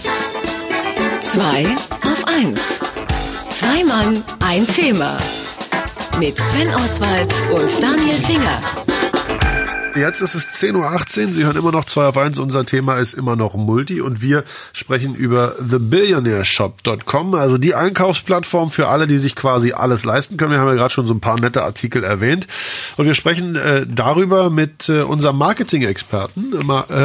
1. 2 auf 1. Zwei Mann, ein Thema. Mit Sven Oswald und Daniel Finger. Jetzt ist es 10.18 Uhr, Sie hören immer noch 2 auf 1, unser Thema ist immer noch Multi und wir sprechen über thebillionairesshop.com, also die Einkaufsplattform für alle, die sich quasi alles leisten können. Wir haben ja gerade schon so ein paar nette Artikel erwähnt und wir sprechen darüber mit unserem Marketing-Experten,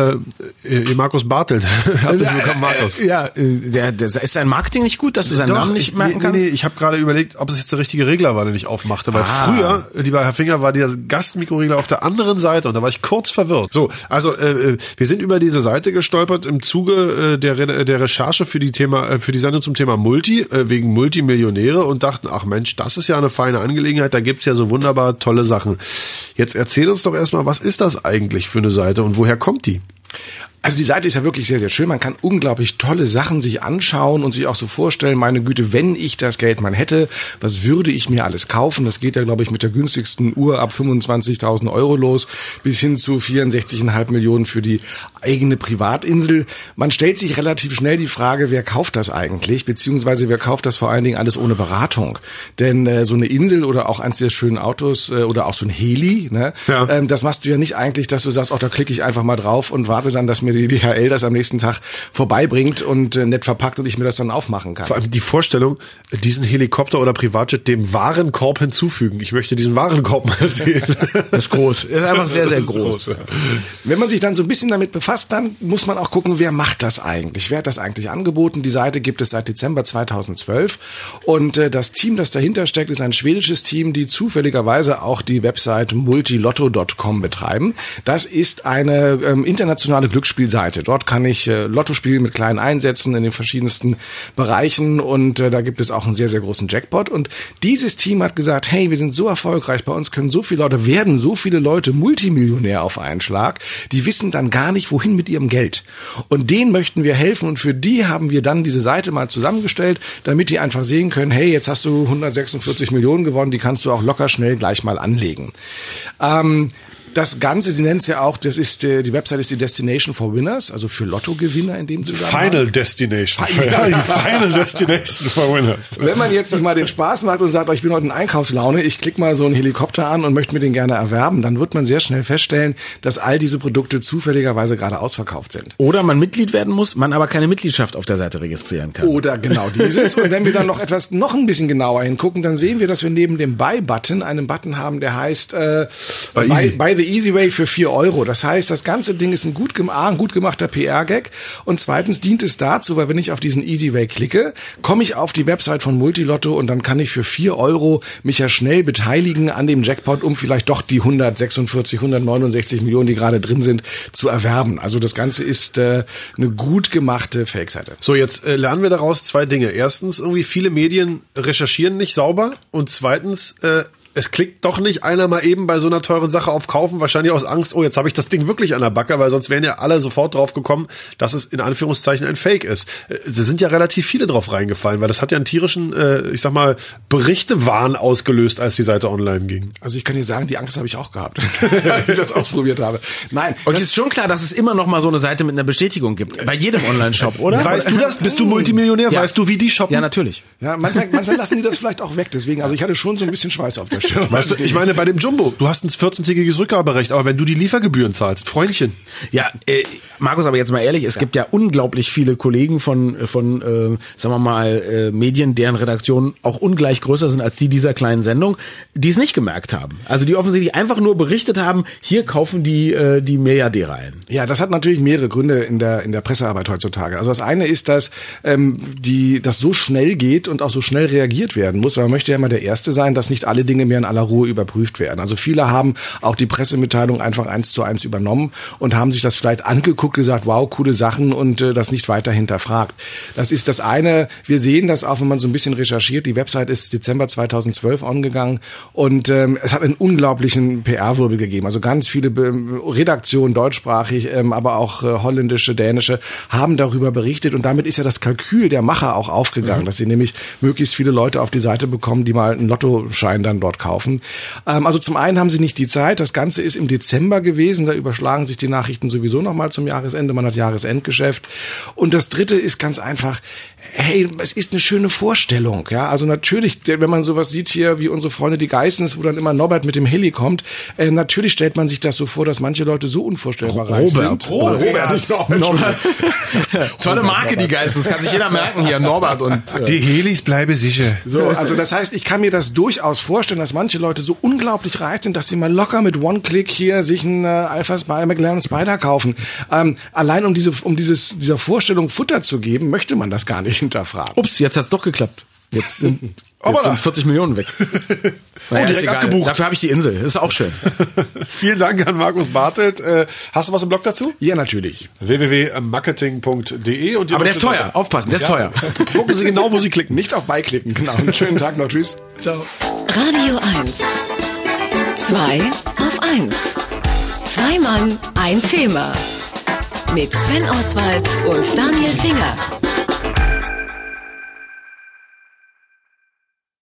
Markus Bartelt. Herzlich willkommen, Markus. Ist sein Marketing nicht gut, dass du seinen Namen nicht merken kannst? Nee, ich habe gerade überlegt, ob es jetzt der richtige Regler war, den ich aufmachte, weil früher, lieber Herr Finger, war der Gastmikroregler auf der anderen Seite und da war ich kurz verwirrt. So, also wir sind über diese Seite gestolpert im Zuge der Recherche für die Sendung zum Thema Multi, wegen Multimillionäre und dachten, ach Mensch, das ist ja eine feine Angelegenheit, da gibt's ja so wunderbar tolle Sachen. Jetzt erzähl uns doch erstmal, was ist das eigentlich für eine Seite und woher kommt die? Also die Seite ist ja wirklich sehr, sehr schön. Man kann unglaublich tolle Sachen sich anschauen und sich auch so vorstellen, meine Güte, wenn ich das Geld mal hätte, was würde ich mir alles kaufen? Das geht ja, glaube ich, mit der günstigsten Uhr ab 25.000 Euro los, bis hin zu 64,5 Millionen für die eigene Privatinsel. Man stellt sich relativ schnell die Frage, wer kauft das eigentlich? Beziehungsweise wer kauft das vor allen Dingen alles ohne Beratung? Denn so eine Insel oder auch eins der schönen Autos oder auch so ein Heli, ne? Ja. Das machst du ja nicht eigentlich, dass du sagst, da klicke ich einfach mal drauf und warte dann, dass mir die DHL das am nächsten Tag vorbeibringt und nett verpackt und ich mir das dann aufmachen kann. Vor allem die Vorstellung, diesen Helikopter oder Privatjet dem Warenkorb hinzufügen. Ich möchte diesen Warenkorb mal sehen. Das ist groß. Das ist einfach sehr, sehr groß. Wenn man sich dann so ein bisschen damit befasst, dann muss man auch gucken, wer macht das eigentlich? Wer hat das eigentlich angeboten? Die Seite gibt es seit Dezember 2012 und das Team, das dahinter steckt, ist ein schwedisches Team, die zufälligerweise auch die Website multilotto.com betreiben. Das ist eine internationale Glücksspielseite. Dort kann ich Lotto spielen mit kleinen Einsätzen in den verschiedensten Bereichen und da gibt es auch einen sehr, sehr großen Jackpot. Und dieses Team hat gesagt, hey, wir sind so erfolgreich, bei uns können so viele Leute, werden so viele Leute Multimillionär auf einen Schlag, die wissen dann gar nicht, wohin mit ihrem Geld. Und denen möchten wir helfen und für die haben wir dann diese Seite mal zusammengestellt, damit die einfach sehen können, hey, jetzt hast du 146 Millionen gewonnen, die kannst du auch locker schnell gleich mal anlegen. Das Ganze, Sie nennen es ja auch, die Website ist die Destination for Winners, also für Lottogewinner in dem Zusammenhang. Final Destination. Final Destination for Winners. Wenn man jetzt nicht mal den Spaß macht und sagt, ich bin heute in Einkaufslaune, ich klicke mal so einen Helikopter an und möchte mir den gerne erwerben, dann wird man sehr schnell feststellen, dass all diese Produkte zufälligerweise gerade ausverkauft sind. Oder man Mitglied werden muss, man aber keine Mitgliedschaft auf der Seite registrieren kann. Oder genau dieses. Und wenn wir dann noch ein bisschen genauer hingucken, dann sehen wir, dass wir neben dem Buy-Button einen Button haben, der heißt Buy the Easy Way für 4 Euro. Das heißt, das ganze Ding ist ein gut gemachter PR-Gag und zweitens dient es dazu, weil wenn ich auf diesen Easy Way klicke, komme ich auf die Website von Multilotto und dann kann ich für 4 Euro mich ja schnell beteiligen an dem Jackpot, um vielleicht doch die 169 Millionen, die gerade drin sind, zu erwerben. Also das Ganze ist eine gut gemachte Fake-Seite. So, jetzt lernen wir daraus 2 Dinge. Erstens, irgendwie viele Medien recherchieren nicht sauber und zweitens, es klickt doch nicht einer mal eben bei so einer teuren Sache auf Kaufen, wahrscheinlich aus Angst, oh, jetzt habe ich das Ding wirklich an der Backe, weil sonst wären ja alle sofort drauf gekommen, dass es in Anführungszeichen ein Fake ist. Es sind ja relativ viele drauf reingefallen, weil das hat ja einen tierischen, Berichtewahn ausgelöst, als die Seite online ging. Also ich kann dir sagen, die Angst habe ich auch gehabt, als ich das ausprobiert habe. Nein. Und es ist schon klar, dass es immer noch mal so eine Seite mit einer Bestätigung gibt. Bei jedem Online-Shop, oder? Weißt du das? Bist du Multimillionär? Ja. Weißt du, wie die shoppen? Ja, natürlich. Ja, manchmal lassen die das vielleicht auch weg. Deswegen, also ich hatte schon so ein bisschen Schweiß auf der Stirn. Weißt du, ich meine, bei dem Jumbo, du hast ein 14-tägiges Rückgaberecht, aber wenn du die Liefergebühren zahlst, Freundchen. Ja, Markus, aber jetzt mal ehrlich, es gibt ja unglaublich viele Kollegen von sagen wir mal, Medien, deren Redaktionen auch ungleich größer sind als die dieser kleinen Sendung, die es nicht gemerkt haben. Also die offensichtlich einfach nur berichtet haben, hier kaufen die Milliardäre ein. Ja, das hat natürlich mehrere Gründe in der Pressearbeit heutzutage. Also das eine ist, dass das so schnell geht und auch so schnell reagiert werden muss, weil man möchte ja immer der Erste sein, dass nicht alle Dinge mehr in aller Ruhe überprüft werden. Also viele haben auch die Pressemitteilung einfach 1:1 übernommen und haben sich das vielleicht angeguckt, gesagt, wow, coole Sachen und das nicht weiter hinterfragt. Das ist das eine. Wir sehen das auch, wenn man so ein bisschen recherchiert. Die Website ist Dezember 2012 angegangen und es hat einen unglaublichen PR-Wirbel gegeben. Also ganz viele Redaktionen, deutschsprachig, aber auch holländische, dänische, haben darüber berichtet und damit ist ja das Kalkül der Macher auch aufgegangen, dass sie nämlich möglichst viele Leute auf die Seite bekommen, die mal einen Lottoschein dann dort dort kaufen. Also zum einen haben sie nicht die Zeit. Das Ganze ist im Dezember gewesen. Da überschlagen sich die Nachrichten sowieso nochmal zum Jahresende. Man hat Jahresendgeschäft. Und das Dritte ist ganz einfach, hey, es ist eine schöne Vorstellung. Ja, also natürlich, wenn man sowas sieht hier, wie unsere Freunde die Geissens, wo dann immer Norbert mit dem Heli kommt, natürlich stellt man sich das so vor, dass manche Leute so unvorstellbar reich sind. Robert, nicht Norbert. Tolle Marke, die Geissens. Das kann sich jeder merken hier, Norbert und... Die Helis bleibe sicher. So, also das heißt, ich kann mir das durchaus vorstellen, dass manche Leute so unglaublich reich sind, dass sie mal locker mit One-Click hier sich einen Alpha McLaren Spider kaufen. Allein um dieser Vorstellung Futter zu geben, möchte man das gar nicht hinterfragen. Ups, jetzt hat's doch geklappt. Jetzt sind 40 Millionen weg. Naja, direkt abgebucht. Dafür habe ich die Insel. Ist auch schön. Vielen Dank an Markus Bartelt. Hast du was im Blog dazu? Ja, natürlich. www.marketing.de. Aber der ist teuer. Aufpassen, der ist teuer. Gucken Sie genau, wo Sie klicken. Nicht auf beiklicken. Genau. Einen schönen Tag noch. Tschüss. Ciao. Radio 1. 2 auf 1. 2 Mann, ein Thema. Mit Sven Oswald und Daniel Finger.